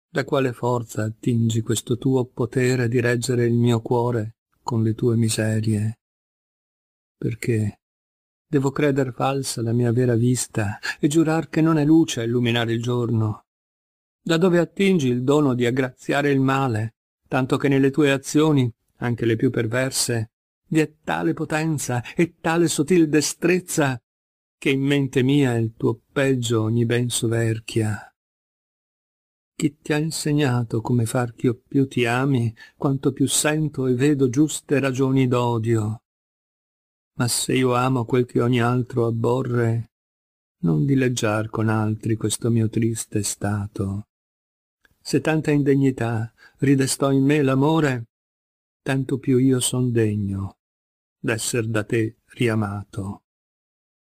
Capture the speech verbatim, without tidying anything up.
Da quale forza attingi questo tuo potere di reggere il mio cuore con le tue miserie? Perché devo creder falsa la mia vera vista e giurar che non è luce a illuminare il giorno? Da dove attingi il dono di aggraziare il male, tanto che nelle tue azioni, anche le più perverse, vi è tale potenza e tale sottil destrezza che in mente mia il tuo peggio ogni ben soverchia. Chi ti ha insegnato come far ch'io più ti ami, quanto più sento e vedo giuste ragioni d'odio? Ma se io amo quel che ogni altro abborre, non dileggiar con altri questo mio triste stato. Se tanta indegnità ridestò in me l'amore, tanto più io son degno d'esser da te riamato.